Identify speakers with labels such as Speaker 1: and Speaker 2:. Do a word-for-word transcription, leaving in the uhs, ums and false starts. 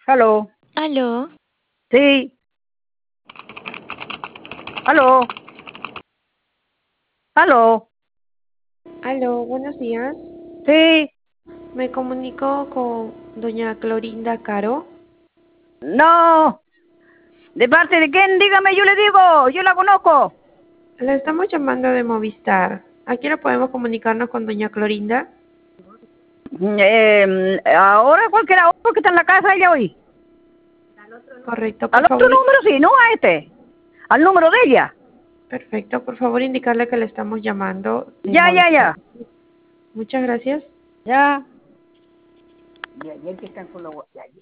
Speaker 1: Aló.
Speaker 2: Aló.
Speaker 1: Sí. Aló. Aló.
Speaker 3: Aló, buenos días.
Speaker 1: Sí.
Speaker 3: Me comunico con doña Clorinda Caro.
Speaker 1: No. ¿De parte de quién? Dígame, yo le digo. Yo la conozco.
Speaker 3: La estamos llamando de Movistar. ¿A qué hora podemos comunicarnos con doña Clorinda?
Speaker 1: Eh, ahora cualquiera hora porque está en la casa ella hoy.
Speaker 3: Correcto,
Speaker 1: Al
Speaker 3: por
Speaker 1: otro
Speaker 3: favor.
Speaker 1: número sí, no a este. Al número de ella.
Speaker 3: Perfecto, por favor indicarle que le estamos llamando de
Speaker 1: Ya, ya,
Speaker 3: Movistar.
Speaker 1: ya.
Speaker 3: Muchas gracias.
Speaker 1: Ya. Y ayer que están con la...